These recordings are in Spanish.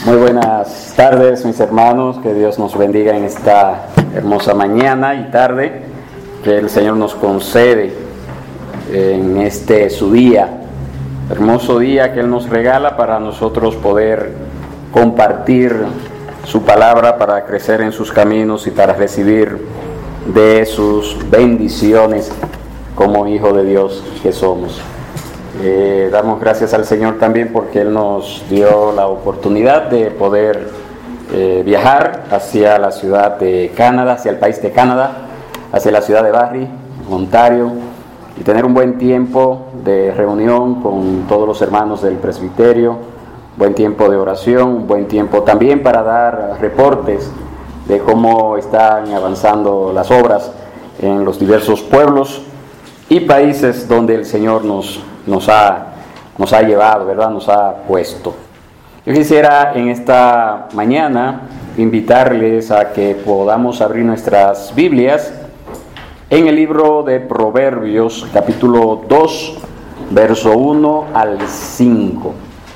Muy buenas tardes, mis hermanos, que Dios nos bendiga en esta hermosa mañana y tarde que el Señor nos concede en este su día, hermoso día que Él nos regala para nosotros poder compartir su palabra, para crecer en sus caminos y para recibir de sus bendiciones como hijo de Dios que somos. Damos gracias al Señor también porque Él nos dio la oportunidad de poder viajar hacia la ciudad de Canadá, hacia el país de Canadá, hacia la ciudad de Barrie, Ontario, y tener un buen tiempo de reunión con todos los hermanos del presbiterio, buen tiempo de oración, un buen tiempo también para dar reportes de cómo están avanzando las obras en los diversos pueblos y países donde el Señor nos ha llevado, ¿verdad? Nos ha puesto. Yo quisiera en esta mañana invitarles a que podamos abrir nuestras Biblias en el libro de Proverbios, capítulo 2, verso 1 al 5.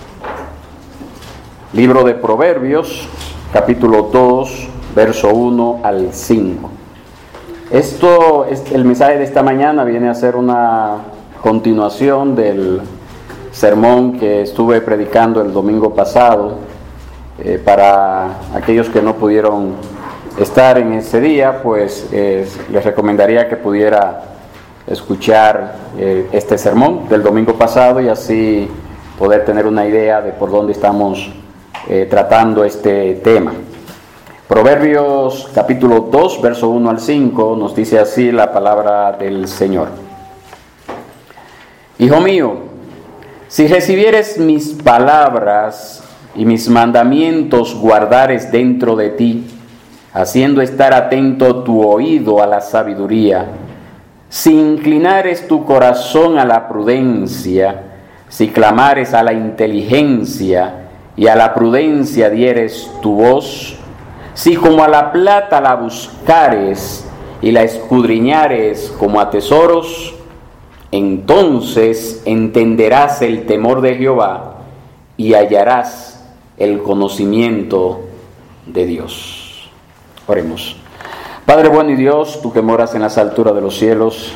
Libro de Proverbios, capítulo 2, verso 1 al 5. El mensaje de esta mañana viene a ser una continuación del sermón que estuve predicando el domingo pasado. Para aquellos que no pudieron estar en ese día, pues les recomendaría que pudiera escuchar este sermón del domingo pasado y así poder tener una idea de por dónde estamos tratando este tema. Proverbios capítulo 2, verso 1 al 5, nos dice así la palabra del Señor. Hijo mío, si recibieres mis palabras y mis mandamientos guardares dentro de ti, haciendo estar atento tu oído a la sabiduría, si inclinares tu corazón a la prudencia, si clamares a la inteligencia y a la prudencia dieres tu voz, si como a la plata la buscares y la escudriñares como a tesoros, entonces entenderás el temor de Jehová y hallarás el conocimiento de Dios. Oremos. Padre bueno y Dios, tú que moras en las alturas de los cielos,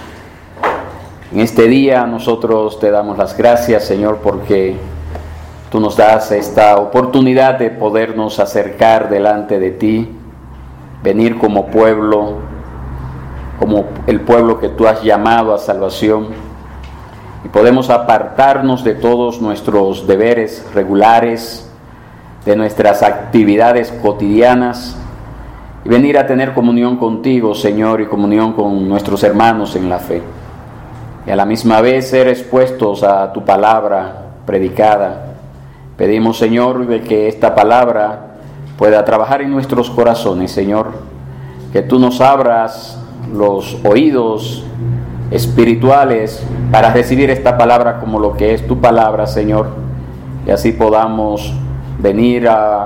en este día nosotros te damos las gracias, Señor, porque tú nos das esta oportunidad de podernos acercar delante de ti, venir como pueblo, como el pueblo que tú has llamado a salvación, y podemos apartarnos de todos nuestros deberes regulares, de nuestras actividades cotidianas, y venir a tener comunión contigo, Señor, y comunión con nuestros hermanos en la fe, y a la misma vez ser expuestos a tu palabra predicada. Pedimos, Señor, de que esta palabra pueda trabajar en nuestros corazones, Señor, que tú nos abras los oídos espirituales para recibir esta palabra como lo que es tu palabra, Señor, y así podamos venir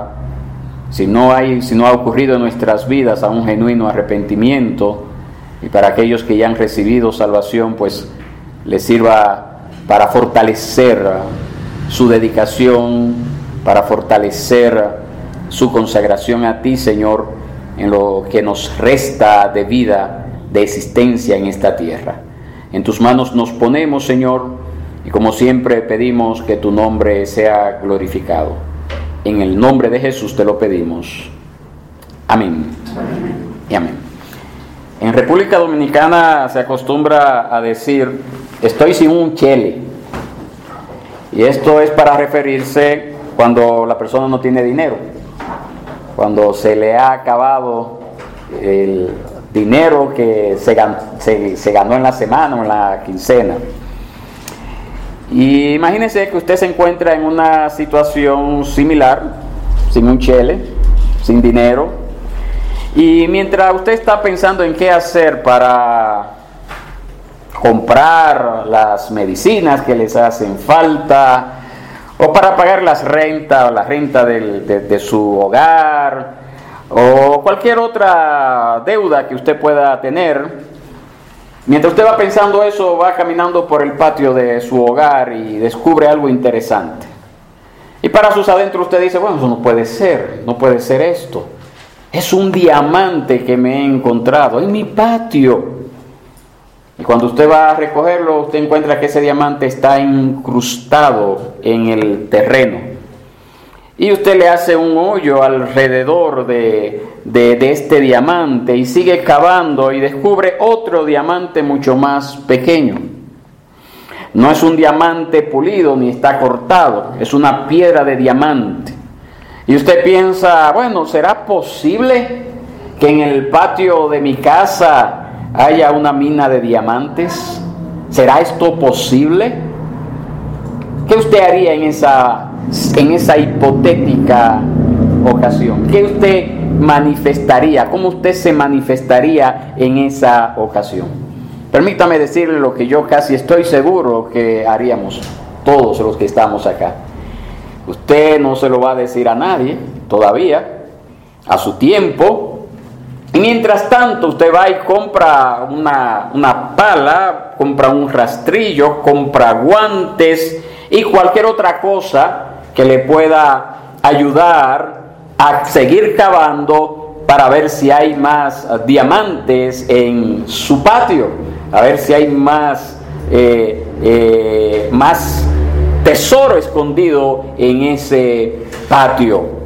si no ha ocurrido en nuestras vidas, a un genuino arrepentimiento, y para aquellos que ya han recibido salvación, pues les sirva para fortalecer su dedicación, para fortalecer su consagración a ti, Señor, en lo que nos resta de vida, de existencia en esta tierra. En tus manos nos ponemos, Señor, y como siempre pedimos que tu nombre sea glorificado. En el nombre de Jesús te lo pedimos. Amén. Y amén. En República Dominicana se acostumbra a decir, estoy sin un chele. Y esto es para referirse cuando la persona no tiene dinero, cuando se le ha acabado el dinero que se ganó en la semana o en la quincena. Y imagínense que usted se encuentra en una situación similar, sin un chele, sin dinero, y mientras usted está pensando en qué hacer para comprar las medicinas que les hacen falta, o para pagar la renta de su hogar, o cualquier otra deuda que usted pueda tener, mientras usted va pensando eso, va caminando por el patio de su hogar y descubre algo interesante. Y para sus adentros usted dice, bueno, eso no puede ser esto. Es un diamante que me he encontrado en mi patio. Y cuando usted va a recogerlo, usted encuentra que ese diamante está incrustado en el terreno. Y usted le hace un hoyo alrededor de este diamante y sigue cavando y descubre otro diamante mucho más pequeño. No es un diamante pulido ni está cortado, es una piedra de diamante. Y usted piensa, bueno, ¿será posible que en el patio de mi casa haya una mina de diamantes? ¿Será esto posible? ¿Qué usted haría en esa hipotética ocasión? ¿Qué usted manifestaría? ¿Cómo usted se manifestaría en esa ocasión? Permítame decirle lo que yo casi estoy seguro que haríamos todos los que estamos acá. Usted no se lo va a decir a nadie todavía, a su tiempo. Y mientras tanto usted va y compra una pala, compra un rastrillo, compra guantes y cualquier otra cosa que le pueda ayudar a seguir cavando para ver si hay más diamantes en su patio, a ver si hay más tesoro escondido en ese patio.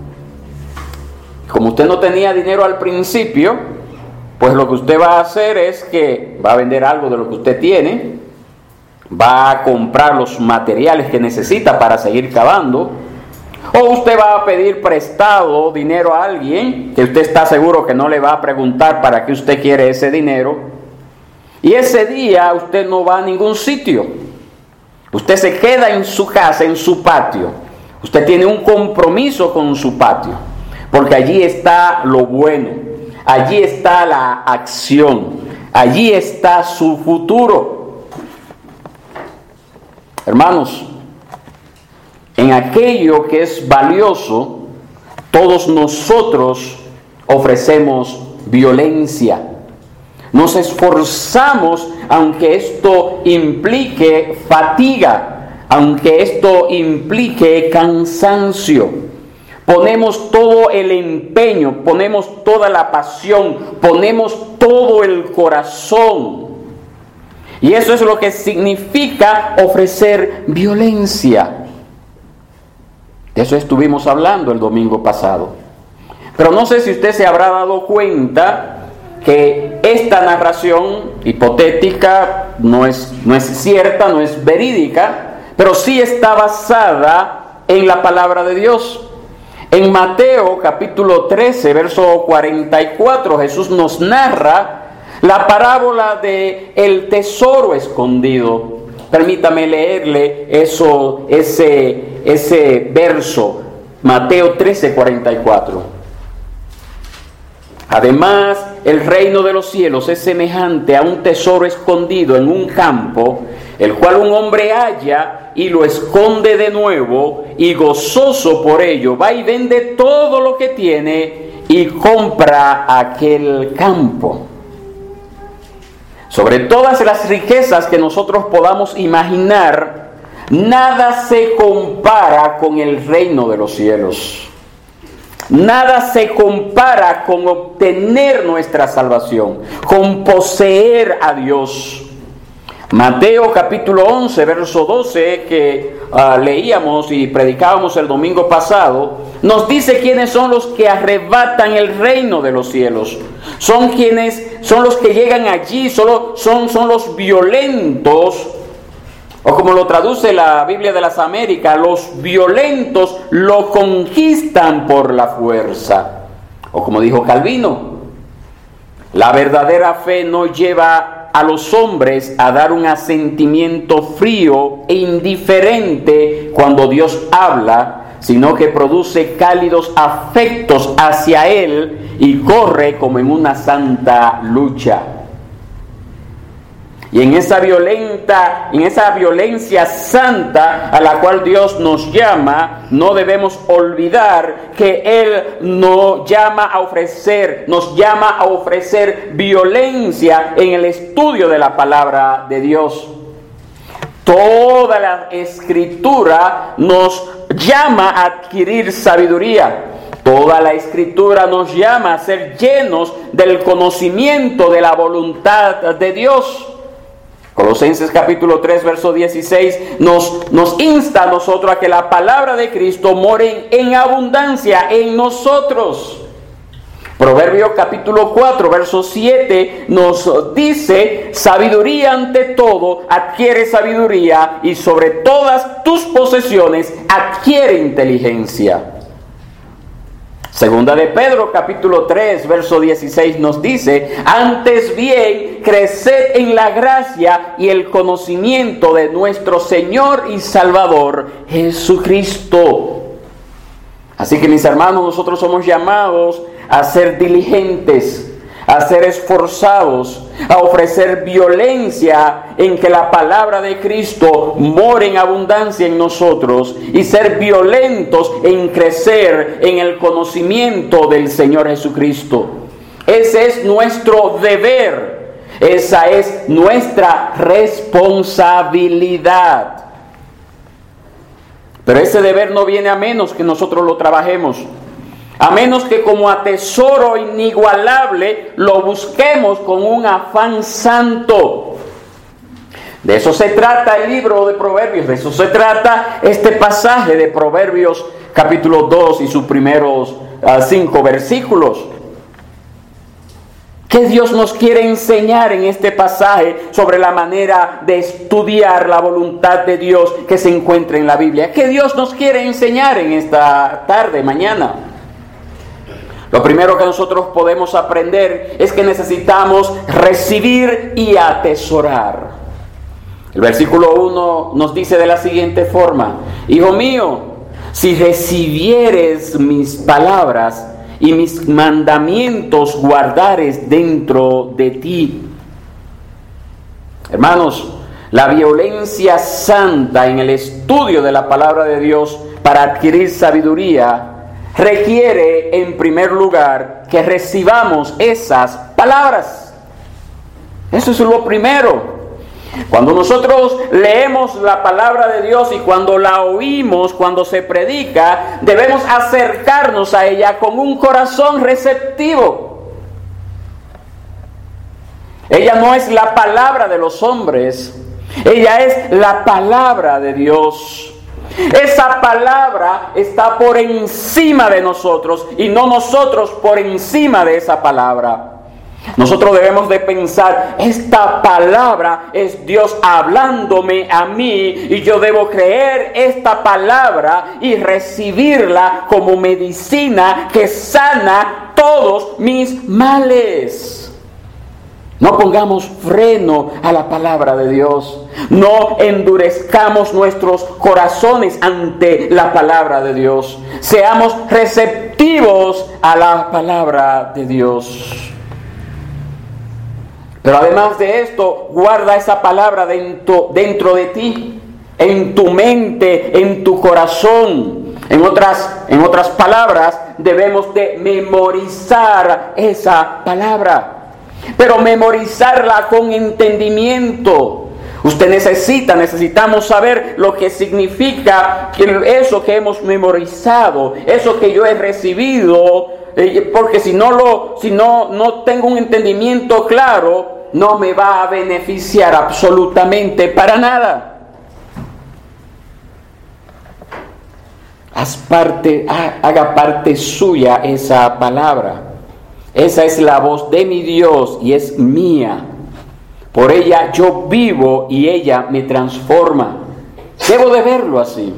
Como usted no tenía dinero al principio, pues lo que usted va a hacer es que va a vender algo de lo que usted tiene, va a comprar los materiales que necesita para seguir cavando, o usted va a pedir prestado dinero a alguien que usted está seguro que no le va a preguntar para qué usted quiere ese dinero, y ese día usted no va a ningún sitio. Usted se queda en su casa, en su patio. Usted tiene un compromiso con su patio, porque allí está lo bueno, allí está la acción, allí está su futuro. Hermanos, en aquello que es valioso, todos nosotros ofrecemos violencia. Nos esforzamos aunque esto implique fatiga, aunque esto implique cansancio. Ponemos todo el empeño, ponemos toda la pasión, ponemos todo el corazón. Y eso es lo que significa ofrecer violencia. De eso estuvimos hablando el domingo pasado. Pero no sé si usted se habrá dado cuenta que esta narración hipotética no es cierta, no es verídica, pero sí está basada en la palabra de Dios. En Mateo capítulo 13, verso 44, Jesús nos narra la parábola de el tesoro escondido. Permítame leerle ese verso, Mateo 13, 44. Además, el reino de los cielos es semejante a un tesoro escondido en un campo, el cual un hombre halla y lo esconde de nuevo, y gozoso por ello va y vende todo lo que tiene y compra aquel campo. Sobre todas las riquezas que nosotros podamos imaginar, nada se compara con el reino de los cielos. Nada se compara con obtener nuestra salvación, con poseer a Dios. Mateo capítulo 11, verso 12, que leíamos y predicábamos el domingo pasado, nos dice quiénes son los que arrebatan el reino de los cielos. Son los que llegan allí, son los violentos, o como lo traduce la Biblia de las Américas, los violentos lo conquistan por la fuerza. O como dijo Calvino, la verdadera fe no lleva a los hombres a dar un asentimiento frío e indiferente cuando Dios habla, sino que produce cálidos afectos hacia Él y corre como en una santa lucha. Y en esa violencia santa a la cual Dios nos llama, no debemos olvidar que Él nos llama a ofrecer violencia en el estudio de la palabra de Dios. Toda la Escritura nos llama a adquirir sabiduría. Toda la Escritura nos llama a ser llenos del conocimiento de la voluntad de Dios. Colosenses capítulo 3, verso 16 nos insta a nosotros a que la palabra de Cristo more en abundancia en nosotros. Proverbios capítulo 4, verso 7 nos dice: sabiduría ante todo, adquiere sabiduría, y sobre todas tus posesiones adquiere inteligencia. Segunda de Pedro capítulo 3 verso 16 nos dice: antes bien, creced en la gracia y el conocimiento de nuestro Señor y Salvador Jesucristo. Así que, mis hermanos, nosotros somos llamados a ser diligentes, a ser esforzados, a ofrecer violencia en que la palabra de Cristo more en abundancia en nosotros, y ser violentos en crecer en el conocimiento del Señor Jesucristo. Ese es nuestro deber, esa es nuestra responsabilidad. Pero ese deber no viene a menos que nosotros lo trabajemos, a menos que como a tesoro inigualable lo busquemos con un afán santo. De eso se trata el libro de Proverbios, de eso se trata este pasaje de Proverbios capítulo 2 y sus primeros 5 versículos. ¿Qué Dios nos quiere enseñar en este pasaje sobre la manera de estudiar la voluntad de Dios que se encuentra en la Biblia? ¿Qué Dios nos quiere enseñar en esta tarde, mañana? Lo primero que nosotros podemos aprender es que necesitamos recibir y atesorar. El versículo 1 nos dice de la siguiente forma: hijo mío, si recibieres mis palabras y mis mandamientos guardares dentro de ti. Hermanos, la violencia santa en el estudio de la palabra de Dios para adquirir sabiduría requiere, en primer lugar, que recibamos esas palabras. Eso es lo primero. Cuando nosotros leemos la palabra de Dios y cuando la oímos, cuando se predica, debemos acercarnos a ella con un corazón receptivo. Ella no es la palabra de los hombres, ella es la palabra de Dios. Esa palabra está por encima de nosotros y no nosotros por encima de esa palabra. Nosotros debemos de pensar: esta palabra es Dios hablándome a mí, y yo debo creer esta palabra y recibirla como medicina que sana todos mis males. No pongamos freno a la palabra de Dios. No endurezcamos nuestros corazones ante la palabra de Dios. Seamos receptivos a la palabra de Dios. Pero además de esto, guarda esa palabra dentro de ti, en tu mente, en tu corazón. En otras palabras, debemos de memorizar esa palabra. Pero memorizarla con entendimiento. Necesitamos saber lo que significa eso que hemos memorizado, eso que yo he recibido, porque si no tengo un entendimiento claro, no me va a beneficiar absolutamente para nada. Haga parte suya esa palabra. Esa es la voz de mi Dios y es mía. Por ella yo vivo y ella me transforma. Debo de verlo así.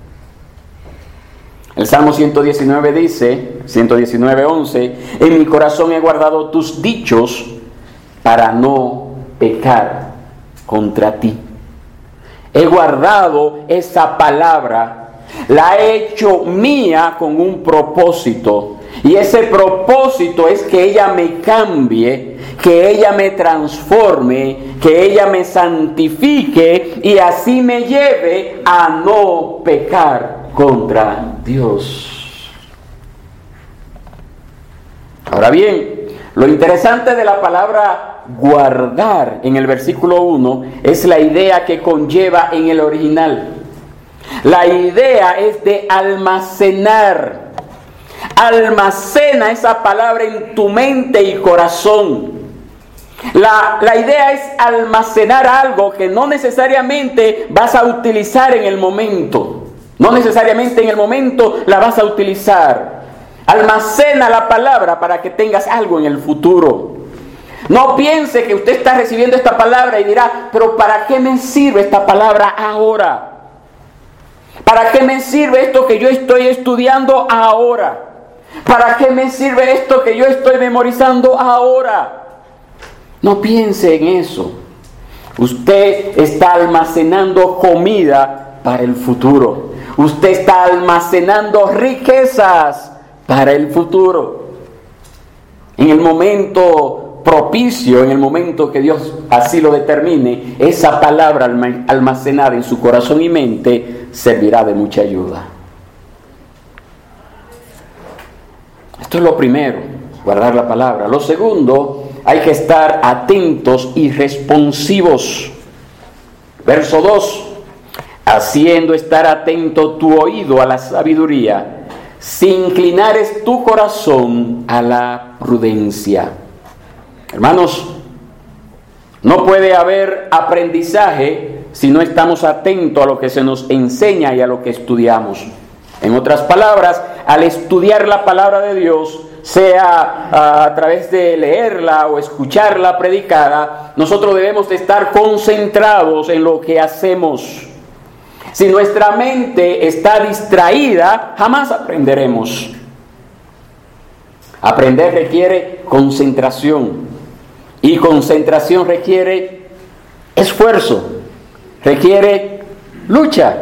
El Salmo 119 dice, 119:11, en mi corazón he guardado tus dichos para no pecar contra ti. He guardado esa palabra, la he hecho mía con un propósito. Y ese propósito es que ella me cambie, que ella me transforme, que ella me santifique y así me lleve a no pecar contra Dios. Ahora bien, lo interesante de la palabra guardar en el versículo 1 es la idea que conlleva en el original. La idea es de almacenar. Almacena esa palabra en tu mente y corazón. La idea es almacenar algo que no necesariamente vas a utilizar en el momento. No necesariamente en el momento la vas a utilizar. Almacena la palabra para que tengas algo en el futuro. No piense que usted está recibiendo esta palabra y dirá, pero ¿para qué me sirve esta palabra ahora? ¿Para qué me sirve esto que yo estoy estudiando ahora? ¿Para qué me sirve esto que yo estoy memorizando ahora? No piense en eso. Usted está almacenando comida para el futuro. Usted está almacenando riquezas para el futuro. En el momento propicio, en el momento que Dios así lo determine, esa palabra almacenada en su corazón y mente servirá de mucha ayuda. Esto es lo primero, guardar la palabra. Lo segundo, hay que estar atentos y responsivos. Verso 2. Haciendo estar atento tu oído a la sabiduría, si inclinares tu corazón a la prudencia. Hermanos, no puede haber aprendizaje si no estamos atentos a lo que se nos enseña y a lo que estudiamos. En otras palabras, al estudiar la palabra de Dios, sea a través de leerla o escucharla predicada, nosotros debemos de estar concentrados en lo que hacemos. Si nuestra mente está distraída, jamás aprenderemos. Aprender requiere concentración. Y concentración requiere esfuerzo. Requiere lucha.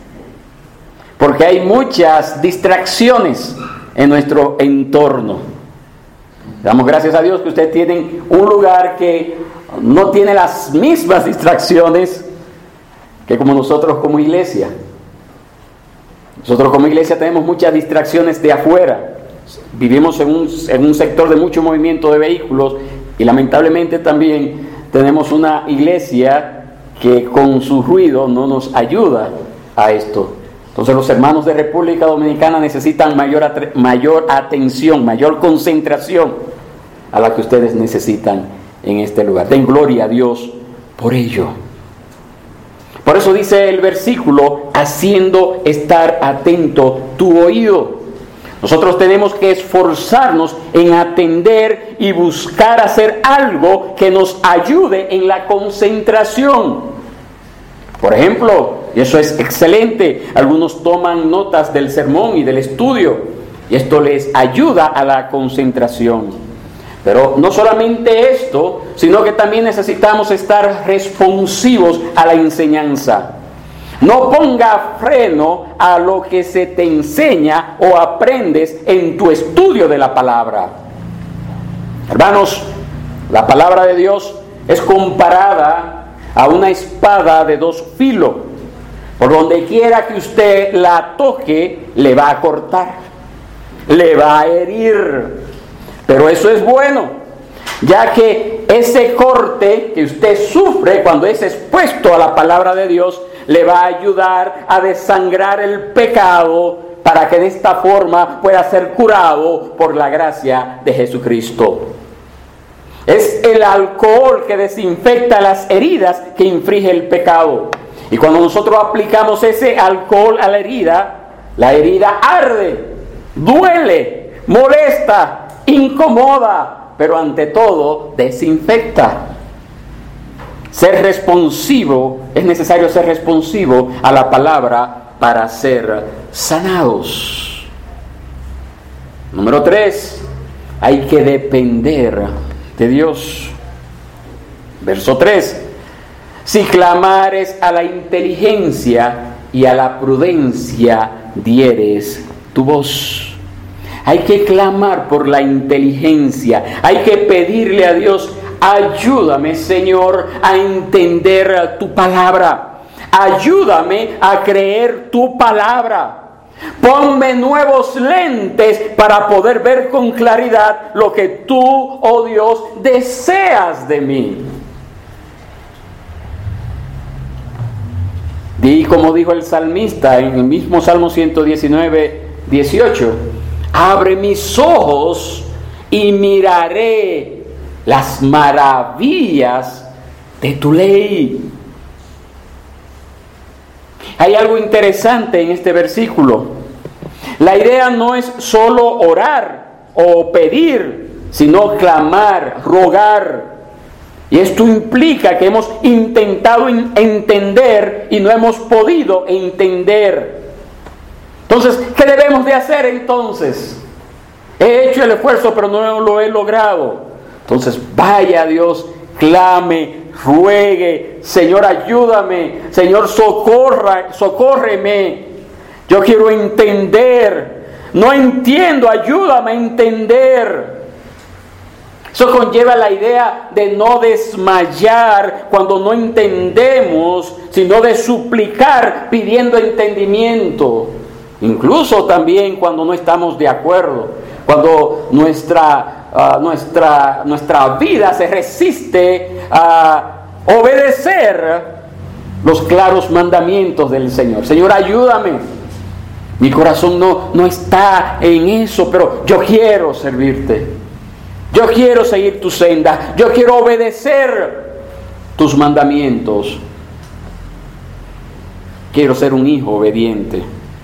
Porque hay muchas distracciones en nuestro entorno. Damos gracias a Dios que ustedes tienen un lugar que no tiene las mismas distracciones que como nosotros como iglesia. Nosotros como iglesia tenemos muchas distracciones de afuera. Vivimos en un sector de mucho movimiento de vehículos y lamentablemente también tenemos una iglesia que con su ruido no nos ayuda a esto. Entonces los hermanos de República Dominicana necesitan mayor atención, mayor concentración a la que ustedes necesitan en este lugar. Den gloria a Dios por ello. Por eso dice el versículo, haciendo estar atento tu oído. Nosotros tenemos que esforzarnos en atender y buscar hacer algo que nos ayude en la concentración. Por ejemplo, y eso es excelente, algunos toman notas del sermón y del estudio, y esto les ayuda a la concentración. Pero no solamente esto, sino que también necesitamos estar responsivos a la enseñanza. No ponga freno a lo que se te enseña o aprendes en tu estudio de la palabra. Hermanos, la palabra de Dios es comparada a una espada de dos filos. Por donde quiera que usted la toque, le va a cortar, le va a herir. Pero eso es bueno, ya que ese corte que usted sufre cuando es expuesto a la palabra de Dios, le va a ayudar a desangrar el pecado para que de esta forma pueda ser curado por la gracia de Jesucristo. Es el alcohol que desinfecta las heridas que inflige el pecado. Y cuando nosotros aplicamos ese alcohol a la herida arde, duele, molesta, incomoda, pero ante todo desinfecta. Es necesario ser responsivo a la palabra para ser sanados. Número 3, hay que depender de Dios. Verso 3, si clamares a la inteligencia y a la prudencia dieres tu voz. Hay que clamar por la inteligencia. Hay que pedirle a Dios, ayúdame, Señor, a entender tu palabra. Ayúdame a creer tu palabra. Ponme nuevos lentes para poder ver con claridad lo que tú, oh Dios, deseas de mí. Y como dijo el salmista en el mismo Salmo 119, 18, abre mis ojos y miraré las maravillas de tu ley. Hay algo interesante en este versículo. La idea no es solo orar o pedir, sino clamar, rogar. Y esto implica que hemos intentado entender y no hemos podido entender. Entonces, ¿qué debemos de hacer entonces? He hecho el esfuerzo, pero no lo he logrado. Entonces, vaya a Dios, clame, ruegue, Señor, ayúdame, Señor, socórreme. Yo quiero entender, no entiendo, ayúdame a entender. Eso conlleva la idea de no desmayar cuando no entendemos, sino de suplicar pidiendo entendimiento. Incluso también cuando no estamos de acuerdo, cuando nuestra vida se resiste a obedecer los claros mandamientos del Señor. Señor, ayúdame. Mi corazón no está en eso, pero yo quiero servirte. Yo quiero seguir tu senda. Yo quiero obedecer tus mandamientos. Quiero ser un hijo obediente.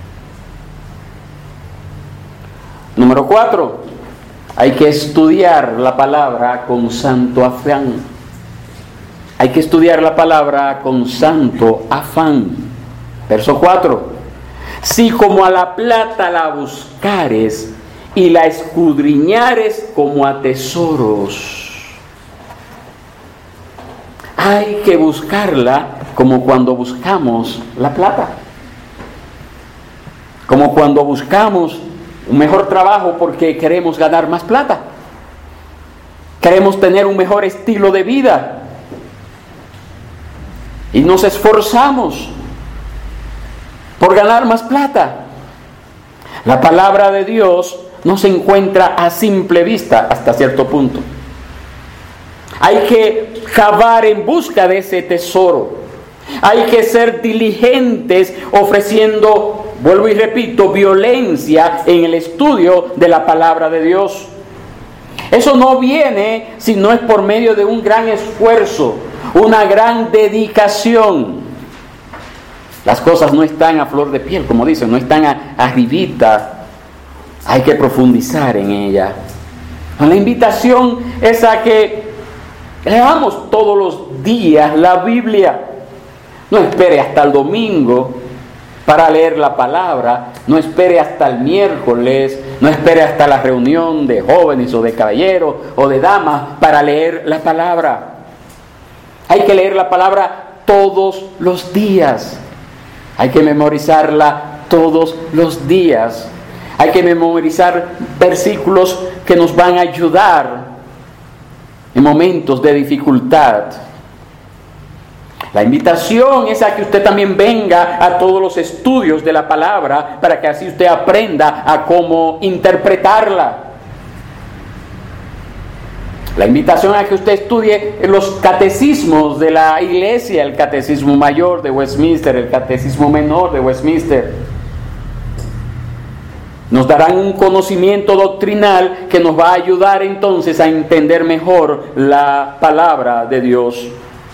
Número 4. Hay que estudiar la palabra con santo afán. Hay que estudiar la palabra con santo afán. Verso 4. Si como a la plata la buscares y la escudriñares como a tesoros. Hay que buscarla como cuando buscamos la plata. Como cuando buscamos un mejor trabajo porque queremos ganar más plata. Queremos tener un mejor estilo de vida. Y nos esforzamos por ganar más plata. La palabra de Dios no se encuentra a simple vista hasta cierto punto. Hay que cavar en busca de ese tesoro. Hay que ser diligentes ofreciendo, vuelvo y repito, violencia en el estudio de la palabra de Dios. Eso no viene si no es por medio de un gran esfuerzo, una gran dedicación. Las cosas no están a flor de piel, como dicen, no están arribita. Hay que profundizar en ella. La invitación es a que leamos todos los días la Biblia. No espere hasta el domingo para leer la palabra. No espere hasta el miércoles. No espere hasta la reunión de jóvenes o de caballeros o de damas para leer la palabra. Hay que leer la palabra todos los días. Hay que memorizarla todos los días. Hay que memorizar versículos que nos van a ayudar en momentos de dificultad. La invitación es a que usted también venga a todos los estudios de la palabra para que así usted aprenda a cómo interpretarla. La invitación a que usted estudie los catecismos de la iglesia, el catecismo mayor de Westminster, el catecismo menor de Westminster. Nos darán un conocimiento doctrinal que nos va a ayudar entonces a entender mejor la palabra de Dios.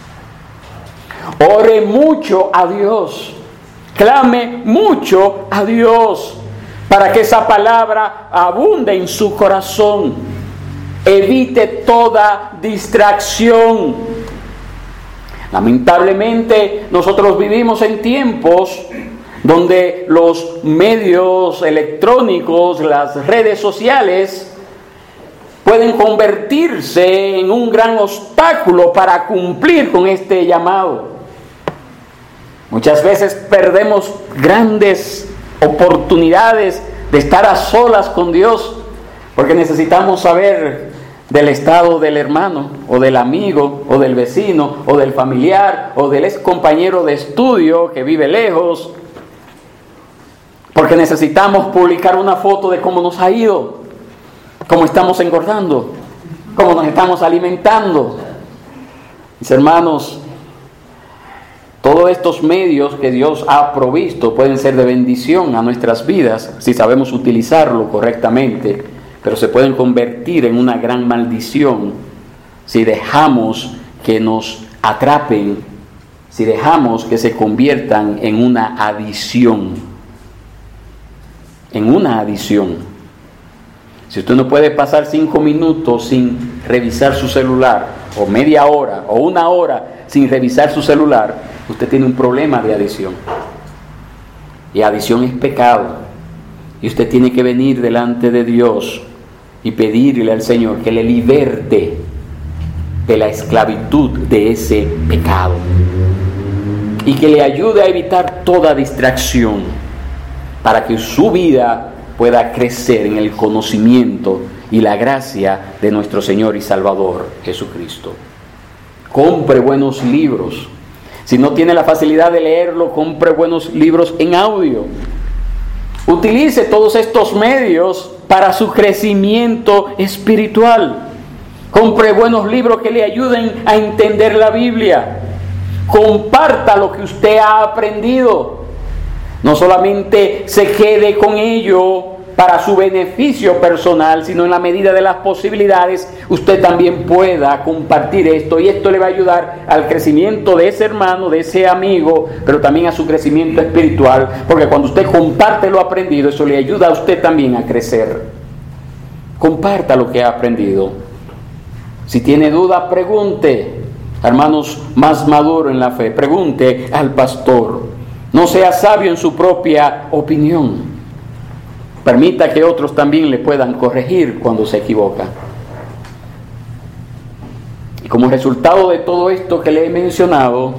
Ore mucho a Dios, clame mucho a Dios para que esa palabra abunde en su corazón. Evite toda distracción. Lamentablemente nosotros vivimos en tiempos donde los medios electrónicos, las redes sociales, pueden convertirse en un gran obstáculo para cumplir con este llamado. Muchas veces perdemos grandes oportunidades de estar a solas con Dios, porque necesitamos saber del estado del hermano, o del amigo, o del vecino, o del familiar, o del ex compañero de estudio que vive lejos, Porque necesitamos publicar una foto de cómo nos ha ido, cómo estamos engordando, cómo nos estamos alimentando. Mis hermanos, todos estos medios que Dios ha provisto pueden ser de bendición a nuestras vidas si sabemos utilizarlo correctamente, pero se pueden convertir en una gran maldición si dejamos que nos atrapen, si dejamos que se conviertan en una adición. En una adición. Si usted no puede pasar 5 minutos sin revisar su celular, o media hora, o 1 hora sin revisar su celular, usted tiene un problema de adicción. Y adicción es pecado. Y usted tiene que venir delante de Dios y pedirle al Señor que le liberte de la esclavitud de ese pecado. Y que le ayude a evitar toda distracción, para que su vida pueda crecer en el conocimiento y la gracia de nuestro Señor y Salvador Jesucristo. Compre buenos libros. Si no tiene la facilidad de leerlo, compre buenos libros en audio. Utilice todos estos medios para su crecimiento espiritual. Compre buenos libros que le ayuden a entender la Biblia. Comparta lo que usted ha aprendido. No solamente se quede con ello para su beneficio personal, sino en la medida de las posibilidades, usted también pueda compartir esto, y esto le va a ayudar al crecimiento de ese hermano, de ese amigo, pero también a su crecimiento espiritual, porque cuando usted comparte lo aprendido, eso le ayuda a usted también a crecer. Comparta lo que ha aprendido. Si tiene duda, pregunte. Hermanos más maduros en la fe, pregunte al pastor. No sea sabio en su propia opinión. Permita que otros también le puedan corregir cuando se equivoca. Y como resultado de todo esto que le he mencionado,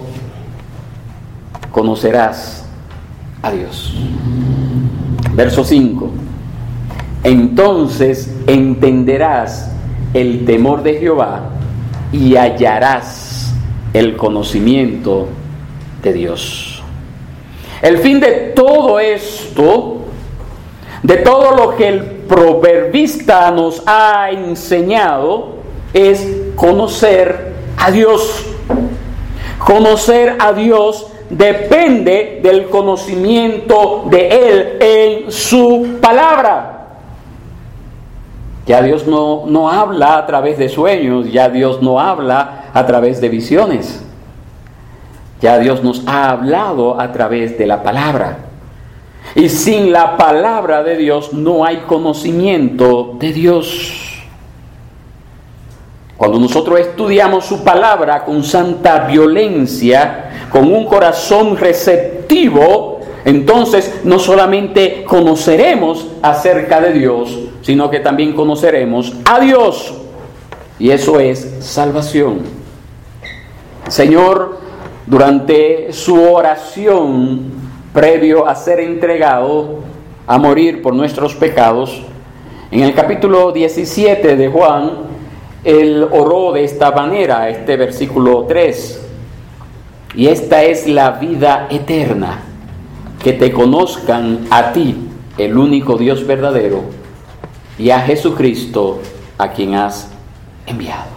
conocerás a Dios. Verso 5. Entonces entenderás el temor de Jehová y hallarás el conocimiento de Dios. El fin de todo esto, de todo lo que el proverbista nos ha enseñado, es conocer a Dios. Conocer a Dios depende del conocimiento de Él en su palabra. Ya Dios no habla a través de sueños, ya Dios no habla a través de visiones. Ya Dios nos ha hablado a través de la palabra. Y sin la palabra de Dios no hay conocimiento de Dios. Cuando nosotros estudiamos su palabra con santa violencia, con un corazón receptivo, entonces no solamente conoceremos acerca de Dios, sino que también conoceremos a Dios. Y eso es salvación. Señor, durante su oración, previo a ser entregado a morir por nuestros pecados, en el capítulo 17 de Juan, Él oró de esta manera, este versículo 3. Y esta es la vida eterna, que te conozcan a ti, el único Dios verdadero, y a Jesucristo, a quien has enviado.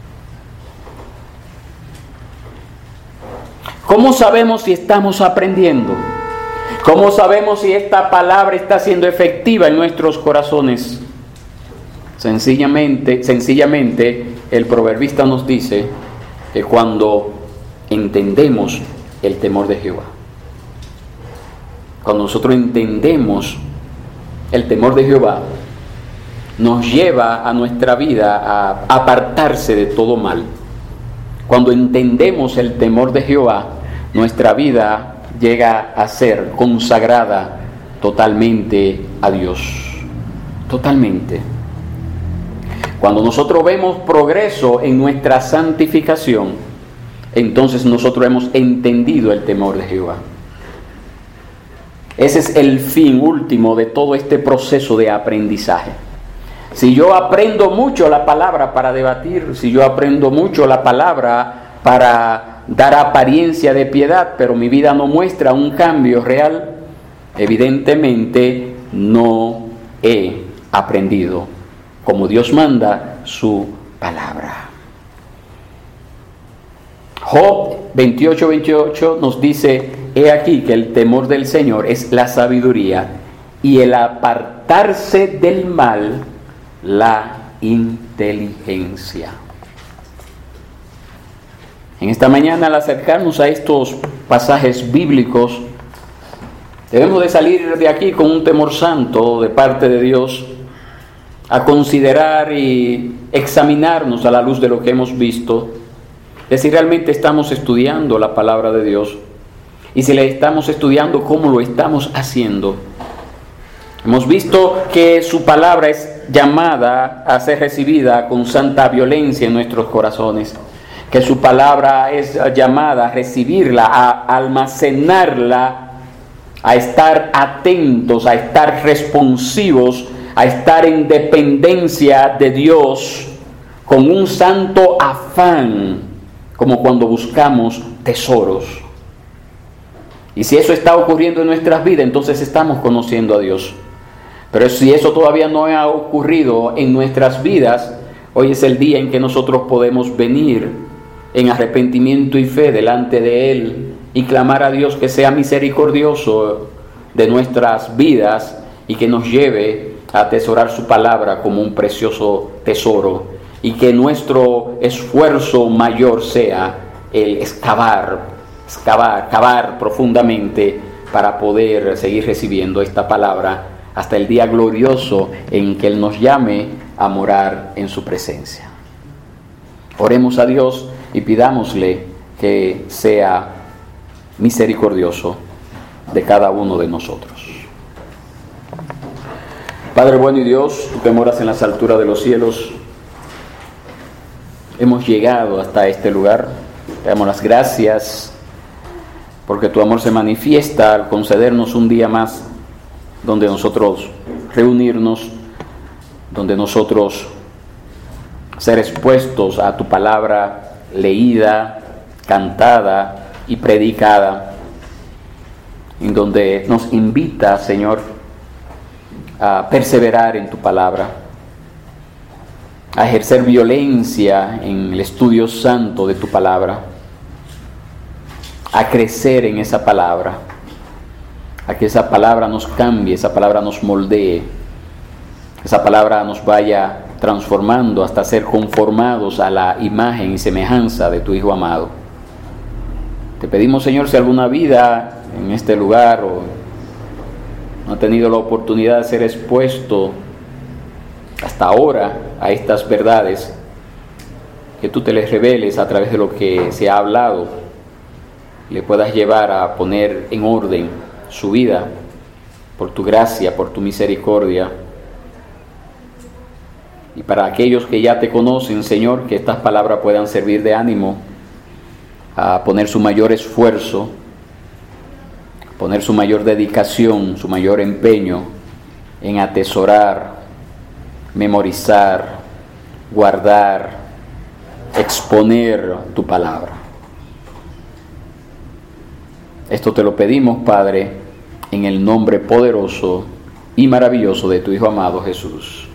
¿Cómo sabemos si estamos aprendiendo? ¿Cómo sabemos si esta palabra está siendo efectiva en nuestros corazones? Sencillamente, el proverbista nos dice que cuando entendemos el temor de Jehová, cuando nosotros entendemos el temor de Jehová, nos lleva a nuestra vida a apartarse de todo mal. Cuando entendemos el temor de Jehová, nuestra vida llega a ser consagrada totalmente a Dios. Totalmente. Cuando nosotros vemos progreso en nuestra santificación, entonces nosotros hemos entendido el temor de Jehová. Ese es el fin último de todo este proceso de aprendizaje. Si yo aprendo mucho la palabra para debatir, si yo aprendo mucho la palabra para dar apariencia de piedad, pero mi vida no muestra un cambio real, evidentemente no he aprendido como Dios manda su palabra. Job 28:28 nos dice: he aquí que el temor del Señor es la sabiduría, y el apartarse del mal la inteligencia. En esta mañana, al acercarnos a estos pasajes bíblicos, debemos de salir de aquí con un temor santo de parte de Dios, a considerar y examinarnos a la luz de lo que hemos visto, de si realmente estamos estudiando la palabra de Dios, y si la estamos estudiando, ¿cómo lo estamos haciendo? Hemos visto que su palabra es llamada a ser recibida con santa violencia en nuestros corazones, que su palabra es llamada a recibirla, a almacenarla, a estar atentos, a estar responsivos, a estar en dependencia de Dios, con un santo afán, como cuando buscamos tesoros. Y si eso está ocurriendo en nuestras vidas, entonces estamos conociendo a Dios. Pero si eso todavía no ha ocurrido en nuestras vidas, hoy es el día en que nosotros podemos venir en arrepentimiento y fe delante de Él y clamar a Dios que sea misericordioso de nuestras vidas y que nos lleve a atesorar su palabra como un precioso tesoro, y que nuestro esfuerzo mayor sea el cavar profundamente para poder seguir recibiendo esta palabra hasta el día glorioso en que Él nos llame a morar en su presencia. Oremos a Dios y pidámosle que sea misericordioso de cada uno de nosotros. Padre bueno y Dios, tú que moras en las alturas de los cielos, hemos llegado hasta este lugar. Te damos las gracias porque tu amor se manifiesta al concedernos un día más donde nosotros reunirnos, donde nosotros ser expuestos a tu palabra leída, cantada y predicada, en donde nos invita, Señor, a perseverar en tu palabra, a ejercer violencia en el estudio santo de tu palabra, a crecer en esa palabra, a que esa palabra nos cambie, esa palabra nos moldee, esa palabra nos vaya transformando hasta ser conformados a la imagen y semejanza de tu Hijo amado. Te pedimos, Señor, si alguna vida en este lugar o no ha tenido la oportunidad de ser expuesto hasta ahora a estas verdades, que tú te les reveles a través de lo que se ha hablado, le puedas llevar a poner en orden su vida por tu gracia, por tu misericordia. Y para aquellos que ya te conocen, Señor, que estas palabras puedan servir de ánimo a poner su mayor esfuerzo, poner su mayor dedicación, su mayor empeño en atesorar, memorizar, guardar, exponer tu palabra. Esto te lo pedimos, Padre, en el nombre poderoso y maravilloso de tu Hijo amado Jesús.